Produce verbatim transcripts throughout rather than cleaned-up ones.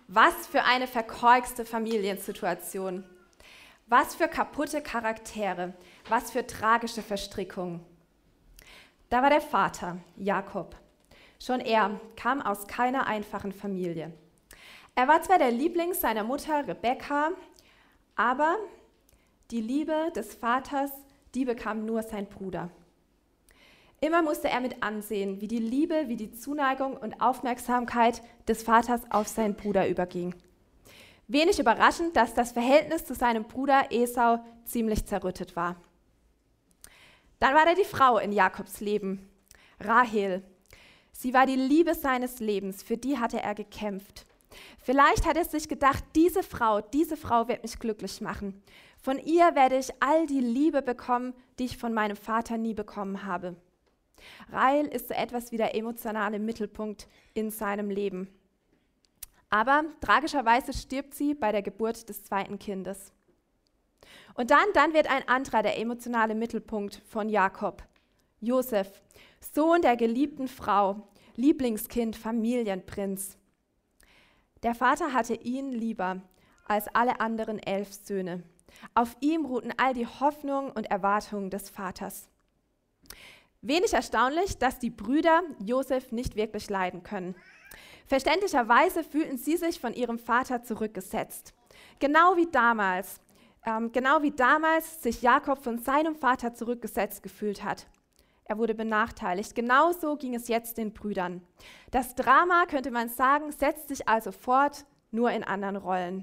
Was für eine verkorkste Familiensituation. Was für kaputte Charaktere. Was für tragische Verstrickungen. Da war der Vater, Jakob. Schon er kam aus keiner einfachen Familie. Er war zwar der Liebling seiner Mutter Rebekka, aber die Liebe des Vaters, die bekam nur sein Bruder. Immer musste er mit ansehen, wie die Liebe, wie die Zuneigung und Aufmerksamkeit des Vaters auf seinen Bruder überging. Wenig überraschend, dass das Verhältnis zu seinem Bruder Esau ziemlich zerrüttet war. Dann war da die Frau in Jakobs Leben, Rahel. Sie war die Liebe seines Lebens, für die hatte er gekämpft. Vielleicht hat er sich gedacht, diese Frau, diese Frau wird mich glücklich machen. Von ihr werde ich all die Liebe bekommen, die ich von meinem Vater nie bekommen habe. Rahel ist so etwas wie der emotionale Mittelpunkt in seinem Leben. Aber tragischerweise stirbt sie bei der Geburt des zweiten Kindes. Und dann, dann wird ein anderer der emotionale Mittelpunkt von Jakob, Josef, Sohn der geliebten Frau, Lieblingskind, Familienprinz. Der Vater hatte ihn lieber als alle anderen elf Söhne. Auf ihm ruhten all die Hoffnungen und Erwartungen des Vaters. Wenig erstaunlich, dass die Brüder Josef nicht wirklich leiden können. Verständlicherweise fühlten sie sich von ihrem Vater zurückgesetzt. Genau wie damals, ähm, genau wie damals sich Jakob von seinem Vater zurückgesetzt gefühlt hat. Er wurde benachteiligt. Genauso ging es jetzt den Brüdern. Das Drama, könnte man sagen, setzt sich also fort, nur in anderen Rollen.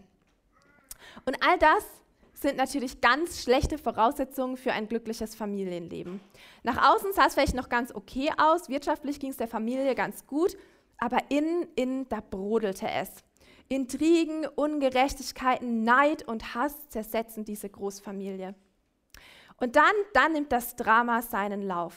Und all das sind natürlich ganz schlechte Voraussetzungen für ein glückliches Familienleben. Nach außen sah es vielleicht noch ganz okay aus, wirtschaftlich ging es der Familie ganz gut, aber innen, innen, da brodelte es. Intrigen, Ungerechtigkeiten, Neid und Hass zersetzen diese Großfamilie. Und dann, dann nimmt das Drama seinen Lauf.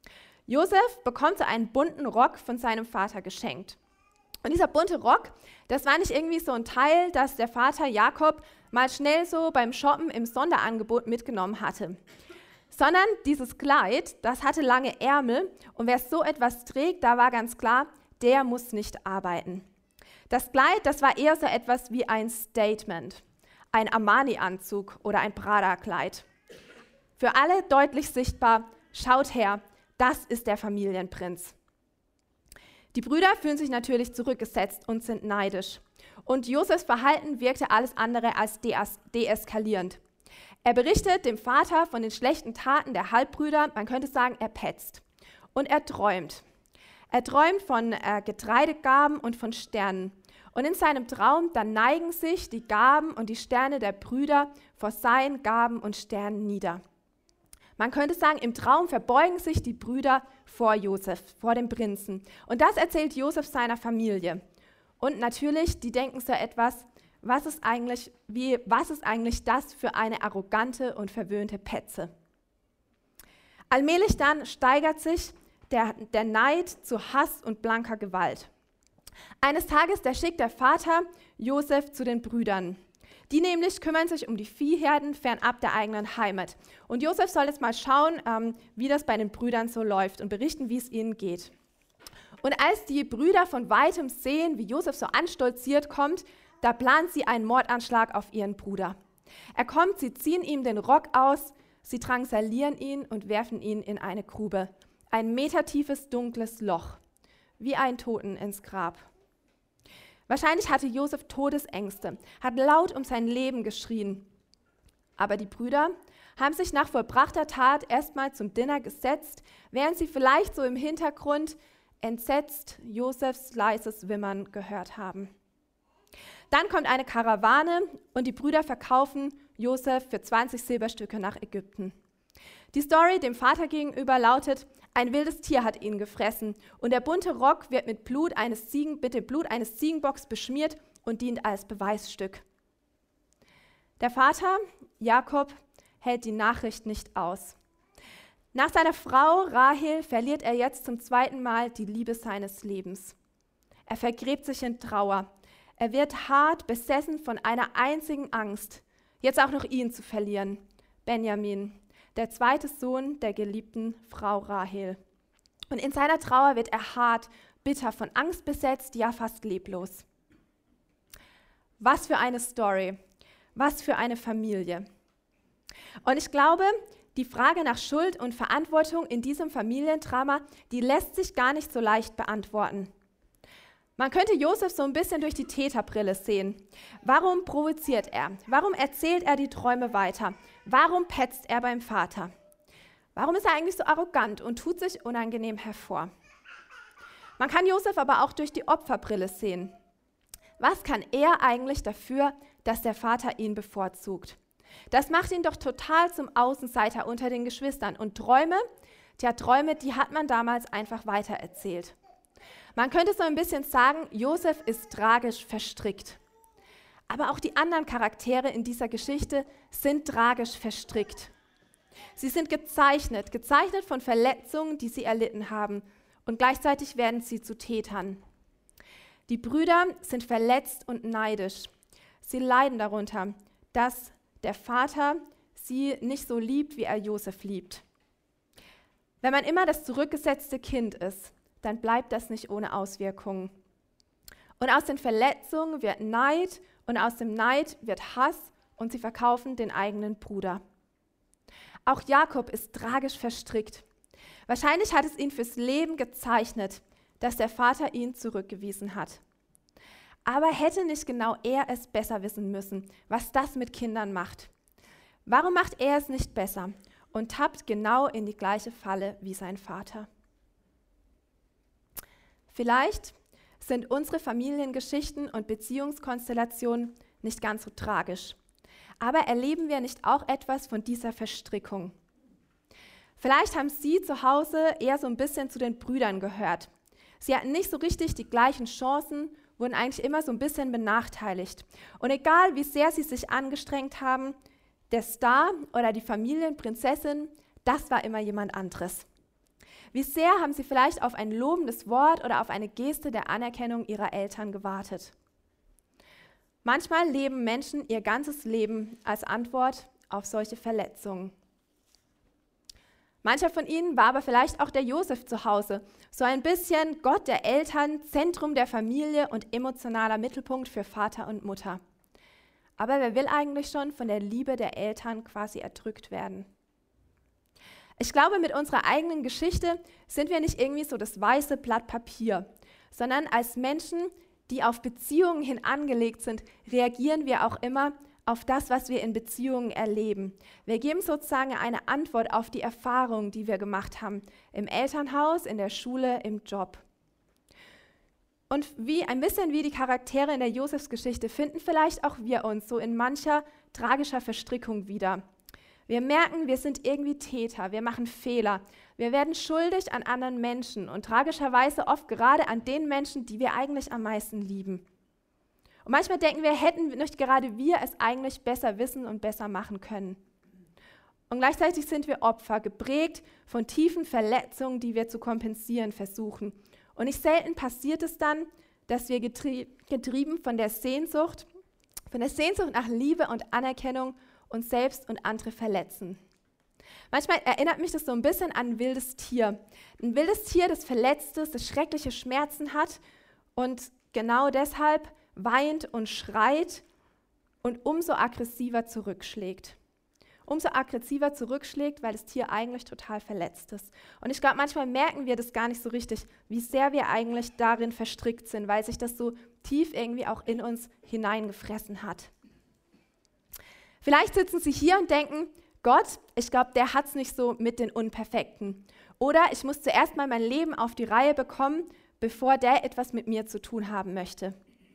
Josef bekommt so einen bunten Rock von seinem Vater geschenkt. Und dieser bunte Rock, das war nicht irgendwie so ein Teil, das der Vater Jakob mal schnell so beim Shoppen im Sonderangebot mitgenommen hatte. Sondern dieses Kleid, das hatte lange Ärmel und wer so etwas trägt, da war ganz klar, der muss nicht arbeiten. Das Kleid, das war eher so etwas wie ein Statement, ein Armani-Anzug oder ein Prada-Kleid. Für alle deutlich sichtbar, schaut her, das ist der Familienprinz. Die Brüder fühlen sich natürlich zurückgesetzt und sind neidisch. Und Josefs Verhalten wirkte alles andere als deeskalierend. Er berichtet dem Vater von den schlechten Taten der Halbbrüder, man könnte sagen, er petzt. Und er träumt. Er träumt von äh, Getreidegaben und von Sternen. Und in seinem Traum, dann neigen sich die Gaben und die Sterne der Brüder vor seinen Gaben und Sternen nieder. Man könnte sagen, im Traum verbeugen sich die Brüder vor Josef, vor dem Prinzen. Und das erzählt Josef seiner Familie. Und natürlich, die denken so etwas, was ist eigentlich, wie, was ist eigentlich das für eine arrogante und verwöhnte Petze? Allmählich dann steigert sich der, der Neid zu Hass und blanker Gewalt. Eines Tages, da schickt der Vater Josef zu den Brüdern. Die nämlich kümmern sich um die Viehherden fernab der eigenen Heimat. Und Josef soll jetzt mal schauen, ähm, wie das bei den Brüdern so läuft und berichten, wie es ihnen geht. Und als die Brüder von weitem sehen, wie Josef so anstolziert kommt, da planen sie einen Mordanschlag auf ihren Bruder. Er kommt, sie ziehen ihm den Rock aus, sie drangsalieren ihn und werfen ihn in eine Grube. Ein metertiefes, dunkles Loch, wie ein Toten ins Grab. Wahrscheinlich hatte Josef Todesängste, hat laut um sein Leben geschrien. Aber die Brüder haben sich nach vollbrachter Tat erstmal zum Dinner gesetzt, während sie vielleicht so im Hintergrund entsetzt Josefs leises Wimmern gehört haben. Dann kommt eine Karawane und die Brüder verkaufen Josef für zwanzig Silberstücke nach Ägypten. Die Story dem Vater gegenüber lautet: Ein wildes Tier hat ihn gefressen und der bunte Rock wird mit Blut eines Ziegen, mit dem Blut eines Ziegenbocks beschmiert und dient als Beweisstück. Der Vater, Jakob, hält die Nachricht nicht aus. Nach seiner Frau Rahel verliert er jetzt zum zweiten Mal die Liebe seines Lebens. Er vergräbt sich in Trauer. Er wird hart besessen von einer einzigen Angst, jetzt auch noch ihn zu verlieren, Benjamin, der zweite Sohn der geliebten Frau Rahel. Und in seiner Trauer wird er hart, bitter, von Angst besetzt, ja fast leblos. Was für eine Story, was für eine Familie. Und ich glaube, die Frage nach Schuld und Verantwortung in diesem Familiendrama, die lässt sich gar nicht so leicht beantworten. Man könnte Josef so ein bisschen durch die Täterbrille sehen. Warum provoziert er? Warum erzählt er die Träume weiter? Warum petzt er beim Vater? Warum ist er eigentlich so arrogant und tut sich unangenehm hervor? Man kann Josef aber auch durch die Opferbrille sehen. Was kann er eigentlich dafür, dass der Vater ihn bevorzugt? Das macht ihn doch total zum Außenseiter unter den Geschwistern. Und Träume, tja, Träume, die hat man damals einfach weitererzählt. Man könnte so ein bisschen sagen, Josef ist tragisch verstrickt. Aber auch die anderen Charaktere in dieser Geschichte sind tragisch verstrickt. Sie sind gezeichnet, gezeichnet von Verletzungen, die sie erlitten haben. Und gleichzeitig werden sie zu Tätern. Die Brüder sind verletzt und neidisch. Sie leiden darunter, dass der Vater sie nicht so liebt, wie er Josef liebt. Wenn man immer das zurückgesetzte Kind ist, dann bleibt das nicht ohne Auswirkungen. Und aus den Verletzungen wird Neid und aus dem Neid wird Hass und sie verkaufen den eigenen Bruder. Auch Jakob ist tragisch verstrickt. Wahrscheinlich hat es ihn fürs Leben gezeichnet, dass der Vater ihn zurückgewiesen hat. Aber hätte nicht genau er es besser wissen müssen, was das mit Kindern macht? Warum macht er es nicht besser und tappt genau in die gleiche Falle wie sein Vater? Vielleicht sind unsere Familiengeschichten und Beziehungskonstellationen nicht ganz so tragisch. Aber erleben wir nicht auch etwas von dieser Verstrickung? Vielleicht haben Sie zu Hause eher so ein bisschen zu den Brüdern gehört. Sie hatten nicht so richtig die gleichen Chancen, wurden eigentlich immer so ein bisschen benachteiligt. Und egal, wie sehr sie sich angestrengt haben, der Star oder die Familienprinzessin, das war immer jemand anderes. Wie sehr haben sie vielleicht auf ein lobendes Wort oder auf eine Geste der Anerkennung ihrer Eltern gewartet? Manchmal leben Menschen ihr ganzes Leben als Antwort auf solche Verletzungen. Mancher von ihnen war aber vielleicht auch der Josef zu Hause, so ein bisschen Gott der Eltern, Zentrum der Familie und emotionaler Mittelpunkt für Vater und Mutter. Aber wer will eigentlich schon von der Liebe der Eltern quasi erdrückt werden? Ich glaube, mit unserer eigenen Geschichte sind wir nicht irgendwie so das weiße Blatt Papier, sondern als Menschen, die auf Beziehungen hin angelegt sind, reagieren wir auch immer auf das, was wir in Beziehungen erleben. Wir geben sozusagen eine Antwort auf die Erfahrungen, die wir gemacht haben, im Elternhaus, in der Schule, im Job. Und wie ein bisschen wie die Charaktere in der Josefsgeschichte finden vielleicht auch wir uns so in mancher tragischer Verstrickung wieder. Wir merken, wir sind irgendwie Täter, wir machen Fehler, wir werden schuldig an anderen Menschen und tragischerweise oft gerade an den Menschen, die wir eigentlich am meisten lieben. Und manchmal denken wir, hätten nicht gerade wir es eigentlich besser wissen und besser machen können. Und gleichzeitig sind wir Opfer, geprägt von tiefen Verletzungen, die wir zu kompensieren versuchen. Und nicht selten passiert es dann, dass wir getrie- getrieben von der Sehnsucht, von der Sehnsucht nach Liebe und Anerkennung uns selbst und andere verletzen. Manchmal erinnert mich das so ein bisschen an ein wildes Tier. Ein wildes Tier, das verletzt ist, das schreckliche Schmerzen hat und genau deshalb weint und schreit und umso aggressiver zurückschlägt. Umso aggressiver zurückschlägt, weil das Tier eigentlich total verletzt ist. Und ich glaube, manchmal merken wir das gar nicht so richtig, wie sehr wir eigentlich darin verstrickt sind, weil sich das so tief irgendwie auch in uns hineingefressen hat. Vielleicht sitzen Sie hier und denken, Gott, ich glaube, der hat es nicht so mit den Unperfekten. Oder ich muss zuerst mal mein Leben auf die Reihe bekommen, bevor der etwas mit mir zu tun haben möchte.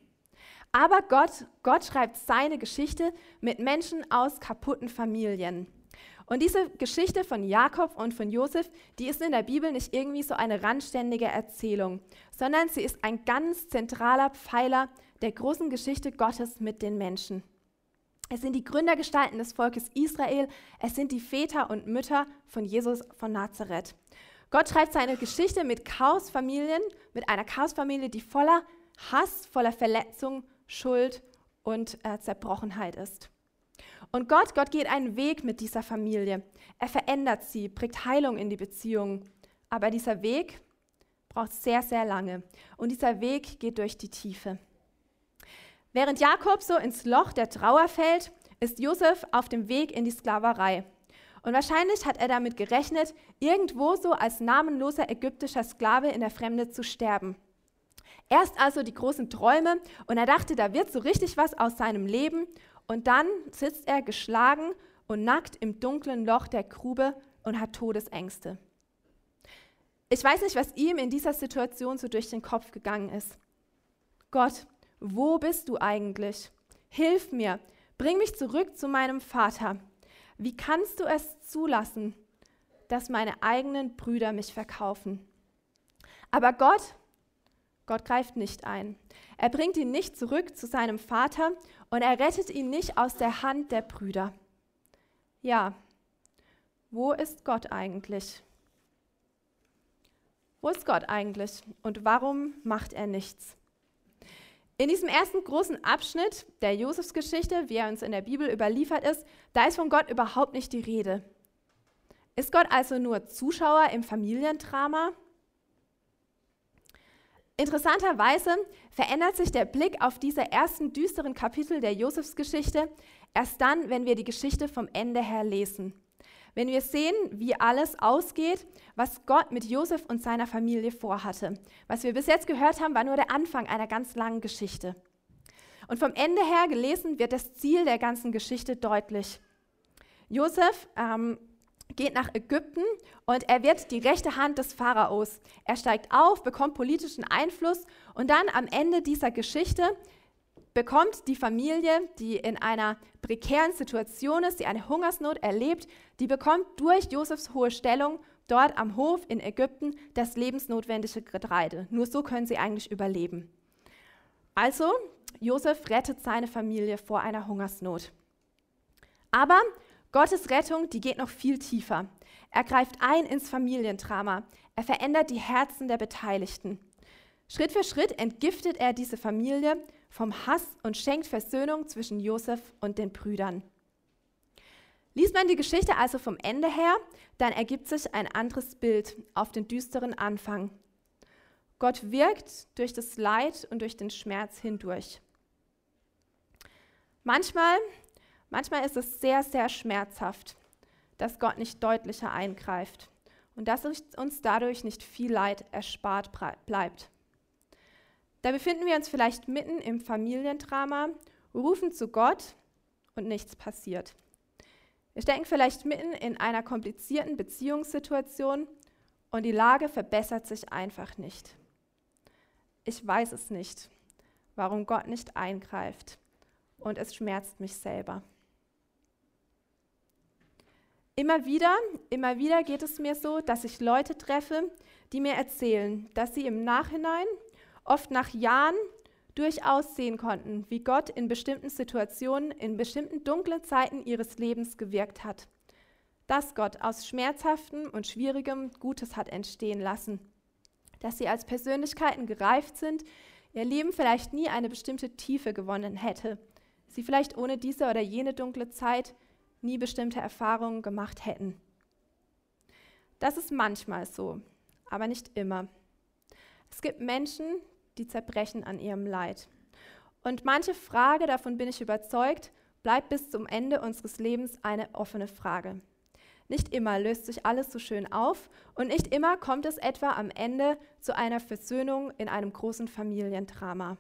Aber Gott, Gott schreibt seine Geschichte mit Menschen aus kaputten Familien. Und diese Geschichte von Jakob und von Josef, die ist in der Bibel nicht irgendwie so eine randständige Erzählung, sondern sie ist ein ganz zentraler Pfeiler der großen Geschichte Gottes mit den Menschen. Es sind die Gründergestalten des Volkes Israel, es sind die Väter und Mütter von Jesus von Nazareth. Gott schreibt seine Geschichte mit Chaosfamilien, mit einer Chaosfamilie, die voller Hass, voller Verletzung, Schuld und äh, Zerbrochenheit ist. Und Gott, Gott geht einen Weg mit dieser Familie. Er verändert sie, bringt Heilung in die Beziehung. Aber dieser Weg braucht sehr, sehr lange. Und dieser Weg geht durch die Tiefe. Während Jakob so ins Loch der Trauer fällt, ist Josef auf dem Weg in die Sklaverei. Und wahrscheinlich hat er damit gerechnet, irgendwo so als namenloser ägyptischer Sklave in der Fremde zu sterben. Erst also die großen Träume und er dachte, da wird so richtig was aus seinem Leben. Und dann sitzt er geschlagen und nackt im dunklen Loch der Grube und hat Todesängste. Ich weiß nicht, was ihm in dieser Situation so durch den Kopf gegangen ist. Gott, wo bist du eigentlich? Hilf mir, bring mich zurück zu meinem Vater. Wie kannst du es zulassen, dass meine eigenen Brüder mich verkaufen? Aber Gott, Gott greift nicht ein. Er bringt ihn nicht zurück zu seinem Vater und er rettet ihn nicht aus der Hand der Brüder. Ja, wo ist Gott eigentlich? Wo ist Gott eigentlich und warum macht er nichts? In diesem ersten großen Abschnitt der Josefsgeschichte, wie er uns in der Bibel überliefert ist, da ist von Gott überhaupt nicht die Rede. Ist Gott also nur Zuschauer im Familiendrama? Interessanterweise verändert sich der Blick auf diese ersten düsteren Kapitel der Josefsgeschichte erst dann, wenn wir die Geschichte vom Ende her lesen. Wenn wir sehen, wie alles ausgeht, was Gott mit Josef und seiner Familie vorhatte. Was wir bis jetzt gehört haben, war nur der Anfang einer ganz langen Geschichte. Und vom Ende her gelesen wird das Ziel der ganzen Geschichte deutlich. Josef ähm, geht nach Ägypten und er wird die rechte Hand des Pharaos. Er steigt auf, bekommt politischen Einfluss und dann am Ende dieser Geschichte bekommt die Familie, die in einer prekären Situation ist, die eine Hungersnot erlebt, die bekommt durch Josefs hohe Stellung dort am Hof in Ägypten das lebensnotwendige Getreide. Nur so können sie eigentlich überleben. Also, Josef rettet seine Familie vor einer Hungersnot. Aber Gottes Rettung, die geht noch viel tiefer. Er greift ein ins Familiendrama. Er verändert die Herzen der Beteiligten. Schritt für Schritt entgiftet er diese Familie vom Hass und schenkt Versöhnung zwischen Josef und den Brüdern. Liest man die Geschichte also vom Ende her, dann ergibt sich ein anderes Bild auf den düsteren Anfang. Gott wirkt durch das Leid und durch den Schmerz hindurch. Manchmal, manchmal ist es sehr, sehr schmerzhaft, dass Gott nicht deutlicher eingreift und dass uns dadurch nicht viel Leid erspart bleibt. Da befinden wir uns vielleicht mitten im Familiendrama, rufen zu Gott und nichts passiert. Wir stecken vielleicht mitten in einer komplizierten Beziehungssituation und die Lage verbessert sich einfach nicht. Ich weiß es nicht, warum Gott nicht eingreift und es schmerzt mich selber. Immer wieder, immer wieder geht es mir so, dass ich Leute treffe, die mir erzählen, dass sie im Nachhinein, oft nach Jahren, durchaus sehen konnten, wie Gott in bestimmten Situationen, in bestimmten dunklen Zeiten ihres Lebens gewirkt hat. Dass Gott aus Schmerzhaftem und Schwierigem Gutes hat entstehen lassen. Dass sie als Persönlichkeiten gereift sind, ihr Leben vielleicht nie eine bestimmte Tiefe gewonnen hätte. Sie vielleicht ohne diese oder jene dunkle Zeit nie bestimmte Erfahrungen gemacht hätten. Das ist manchmal so, aber nicht immer. Es gibt Menschen, die zerbrechen an ihrem Leid. Und manche Frage, davon bin ich überzeugt, bleibt bis zum Ende unseres Lebens eine offene Frage. Nicht immer löst sich alles so schön auf und nicht immer kommt es etwa am Ende zu einer Versöhnung in einem großen Familiendrama.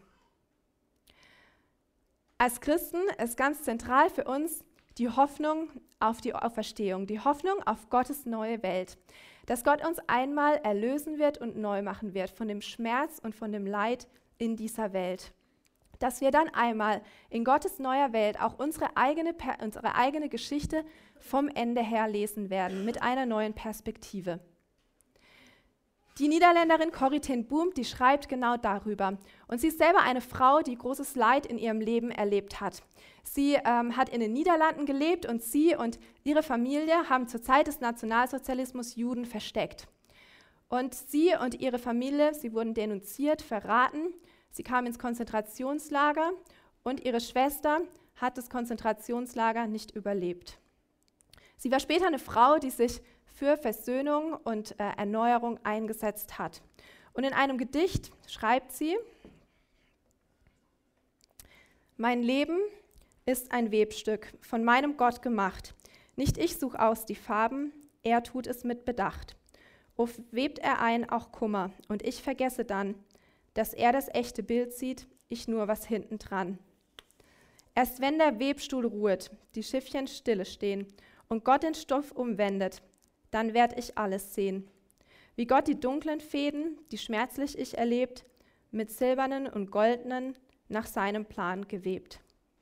Als Christen ist ganz zentral für uns die Hoffnung auf die Auferstehung, die Hoffnung auf Gottes neue Welt. Dass Gott uns einmal erlösen wird und neu machen wird von dem Schmerz und von dem Leid in dieser Welt. Dass wir dann einmal in Gottes neuer Welt auch unsere eigene, unsere eigene Geschichte vom Ende her lesen werden, mit einer neuen Perspektive. Die Niederländerin Corrie ten Boom, die schreibt genau darüber. Und sie ist selber eine Frau, die großes Leid in ihrem Leben erlebt hat. Sie ähm, hat in den Niederlanden gelebt und sie und ihre Familie haben zur Zeit des Nationalsozialismus Juden versteckt. Und sie und ihre Familie, sie wurden denunziert, verraten. Sie kamen ins Konzentrationslager und ihre Schwester hat das Konzentrationslager nicht überlebt. Sie war später eine Frau, die sich für Versöhnung und äh, Erneuerung eingesetzt hat. Und in einem Gedicht schreibt sie: Mein Leben ist ein Webstück, von meinem Gott gemacht. Nicht ich such aus die Farben, er tut es mit Bedacht. Oft webt er ein auch Kummer, und ich vergesse dann, dass er das echte Bild sieht, ich nur was hinten dran. Erst wenn der Webstuhl ruht, die Schiffchen stille stehen und Gott den Stoff umwendet, dann werd ich alles sehen. Wie Gott die dunklen Fäden, die schmerzlich ich erlebt, mit silbernen und goldenen nach seinem Plan gewebt.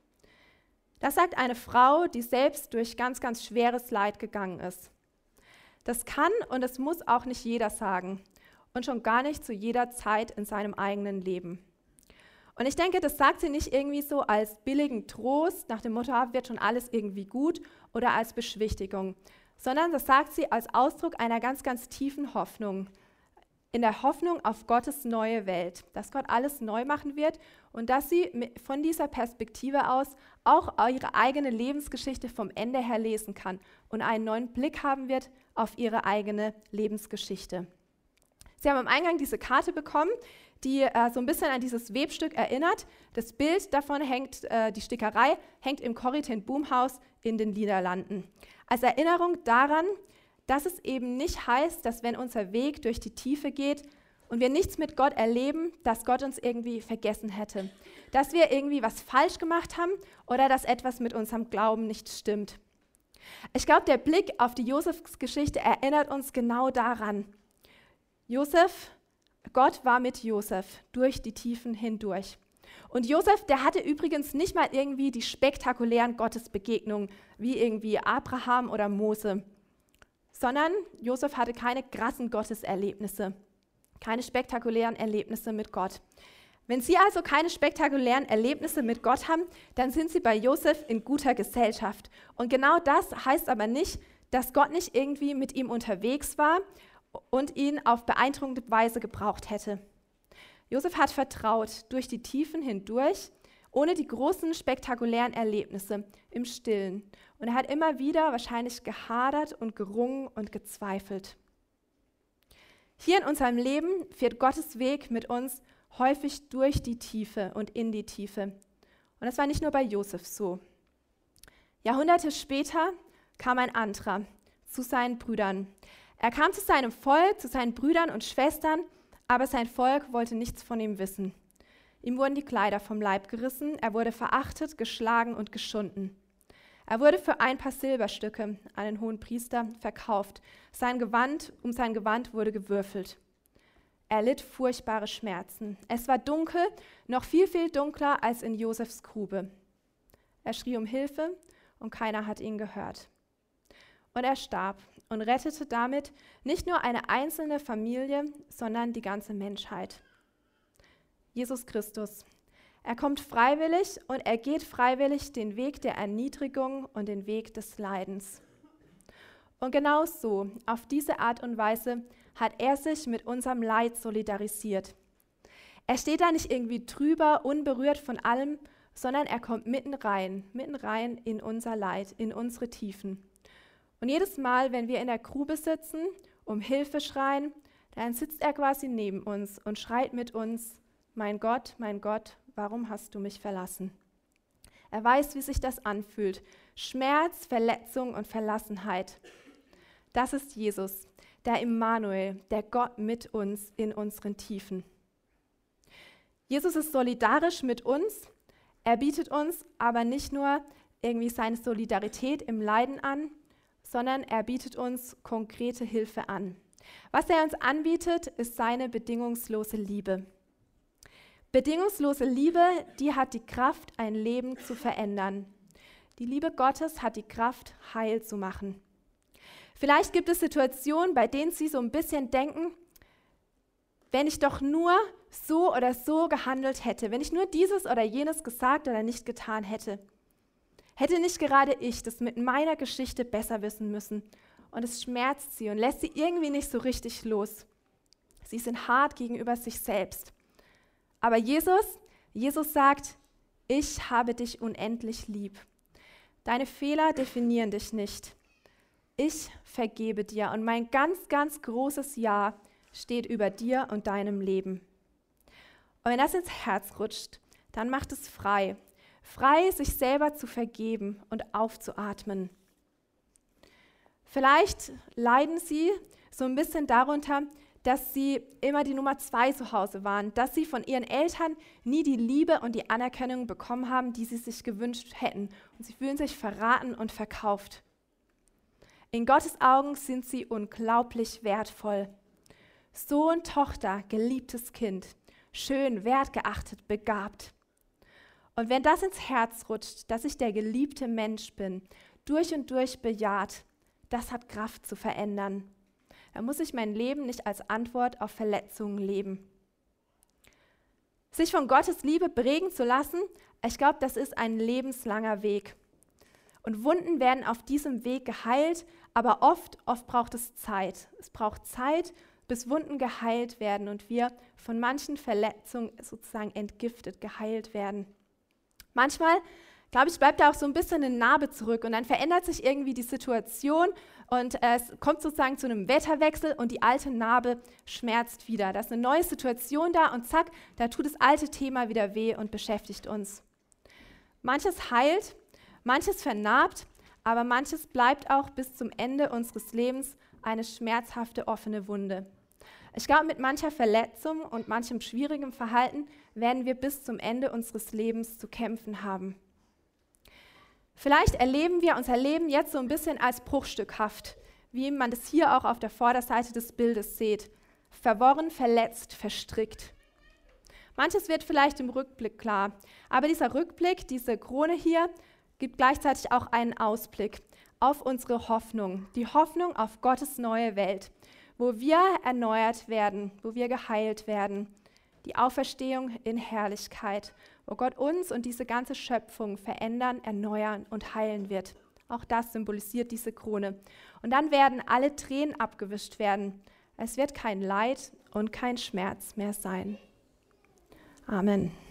Das sagt eine Frau, die selbst durch ganz, ganz schweres Leid gegangen ist. Das kann und es muss auch nicht jeder sagen und schon gar nicht zu jeder Zeit in seinem eigenen Leben. Und ich denke, das sagt sie nicht irgendwie so als billigen Trost, nach dem Motto, wird schon alles irgendwie gut oder als Beschwichtigung, sondern das sagt sie als Ausdruck einer ganz, ganz tiefen Hoffnung. In der Hoffnung auf Gottes neue Welt, dass Gott alles neu machen wird und dass sie von dieser Perspektive aus auch ihre eigene Lebensgeschichte vom Ende her lesen kann und einen neuen Blick haben wird auf ihre eigene Lebensgeschichte. Sie haben am Eingang diese Karte bekommen, die äh, so ein bisschen an dieses Webstück erinnert. Das Bild davon hängt, äh, die Stickerei hängt im Corrie ten Boom Haus in den Niederlanden. Als Erinnerung daran, dass es eben nicht heißt, dass wenn unser Weg durch die Tiefe geht und wir nichts mit Gott erleben, dass Gott uns irgendwie vergessen hätte. Dass wir irgendwie was falsch gemacht haben oder dass etwas mit unserem Glauben nicht stimmt. Ich glaube, der Blick auf die Josefsgeschichte erinnert uns genau daran. Josef, Gott war mit Josef durch die Tiefen hindurch. Und Josef, der hatte übrigens nicht mal irgendwie die spektakulären Gottesbegegnungen wie irgendwie Abraham oder Mose, sondern Josef hatte keine krassen Gotteserlebnisse, keine spektakulären Erlebnisse mit Gott. Wenn Sie also keine spektakulären Erlebnisse mit Gott haben, dann sind Sie bei Josef in guter Gesellschaft. Und genau das heißt aber nicht, dass Gott nicht irgendwie mit ihm unterwegs war und ihn auf beeindruckende Weise gebraucht hätte. Josef hat vertraut durch die Tiefen hindurch, ohne die großen spektakulären Erlebnisse, im Stillen. Und er hat immer wieder wahrscheinlich gehadert und gerungen und gezweifelt. Hier in unserem Leben führt Gottes Weg mit uns häufig durch die Tiefe und in die Tiefe. Und das war nicht nur bei Josef so. Jahrhunderte später kam ein anderer zu seinen Brüdern. Er kam zu seinem Volk, zu seinen Brüdern und Schwestern, aber sein Volk wollte nichts von ihm wissen. Ihm wurden die Kleider vom Leib gerissen, er wurde verachtet, geschlagen und geschunden. Er wurde für ein paar Silberstücke an den Hohenpriester verkauft. Sein Gewand, um sein Gewand wurde gewürfelt. Er litt furchtbare Schmerzen. Es war dunkel, noch viel, viel dunkler als in Josefs Grube. Er schrie um Hilfe und keiner hat ihn gehört. Und er starb und rettete damit nicht nur eine einzelne Familie, sondern die ganze Menschheit. Jesus Christus. Er kommt freiwillig und er geht freiwillig den Weg der Erniedrigung und den Weg des Leidens. Und genau so, auf diese Art und Weise, hat er sich mit unserem Leid solidarisiert. Er steht da nicht irgendwie drüber, unberührt von allem, sondern er kommt mitten rein, mitten rein in unser Leid, in unsere Tiefen. Und jedes Mal, wenn wir in der Grube sitzen, um Hilfe schreien, dann sitzt er quasi neben uns und schreit mit uns: Mein Gott, mein Gott, warum hast du mich verlassen? Er weiß, wie sich das anfühlt. Schmerz, Verletzung und Verlassenheit. Das ist Jesus, der Immanuel, der Gott mit uns in unseren Tiefen. Jesus ist solidarisch mit uns. Er bietet uns aber nicht nur irgendwie seine Solidarität im Leiden an, sondern er bietet uns konkrete Hilfe an. Was er uns anbietet, ist seine bedingungslose Liebe. Bedingungslose Liebe, die hat die Kraft, ein Leben zu verändern. Die Liebe Gottes hat die Kraft, heil zu machen. Vielleicht gibt es Situationen, bei denen Sie so ein bisschen denken, wenn ich doch nur so oder so gehandelt hätte, wenn ich nur dieses oder jenes gesagt oder nicht getan hätte, hätte nicht gerade ich das mit meiner Geschichte besser wissen müssen. Und es schmerzt Sie und lässt Sie irgendwie nicht so richtig los. Sie sind hart gegenüber sich selbst. Aber Jesus, Jesus sagt, ich habe dich unendlich lieb. Deine Fehler definieren dich nicht. Ich vergebe dir und mein ganz, ganz großes Ja steht über dir und deinem Leben. Und wenn das ins Herz rutscht, dann macht es frei. frei, sich selber zu vergeben und aufzuatmen. Vielleicht leiden sie so ein bisschen darunter, dass sie immer die Nummer zwei zu Hause waren, dass sie von ihren Eltern nie die Liebe und die Anerkennung bekommen haben, die sie sich gewünscht hätten. Und sie fühlen sich verraten und verkauft. In Gottes Augen sind sie unglaublich wertvoll. Sohn, Tochter, geliebtes Kind, schön, wertgeachtet, begabt. Und wenn das ins Herz rutscht, dass ich der geliebte Mensch bin, durch und durch bejaht, das hat Kraft zu verändern. Da muss ich mein Leben nicht als Antwort auf Verletzungen leben. Sich von Gottes Liebe prägen zu lassen, ich glaube, das ist ein lebenslanger Weg. Und Wunden werden auf diesem Weg geheilt, aber oft, oft braucht es Zeit. Es braucht Zeit, bis Wunden geheilt werden und wir von manchen Verletzungen sozusagen entgiftet, geheilt werden. Manchmal, glaube ich, bleibt da auch so ein bisschen eine Narbe zurück und dann verändert sich irgendwie die Situation und äh, es kommt sozusagen zu einem Wetterwechsel und die alte Narbe schmerzt wieder. Da ist eine neue Situation da und zack, da tut das alte Thema wieder weh und beschäftigt uns. Manches heilt, manches vernarbt, aber manches bleibt auch bis zum Ende unseres Lebens eine schmerzhafte offene Wunde. Ich glaube, mit mancher Verletzung und manchem schwierigem Verhalten werden wir bis zum Ende unseres Lebens zu kämpfen haben. Vielleicht erleben wir unser Leben jetzt so ein bisschen als bruchstückhaft, wie man das hier auch auf der Vorderseite des Bildes sieht. Verworren, verletzt, verstrickt. Manches wird vielleicht im Rückblick klar, aber dieser Rückblick, diese Krone hier, gibt gleichzeitig auch einen Ausblick auf unsere Hoffnung, die Hoffnung auf Gottes neue Welt, wo wir erneuert werden, wo wir geheilt werden, die Auferstehung in Herrlichkeit, wo Gott uns und diese ganze Schöpfung verändern, erneuern und heilen wird. Auch das symbolisiert diese Krone. Und dann werden alle Tränen abgewischt werden. Es wird kein Leid und kein Schmerz mehr sein. Amen.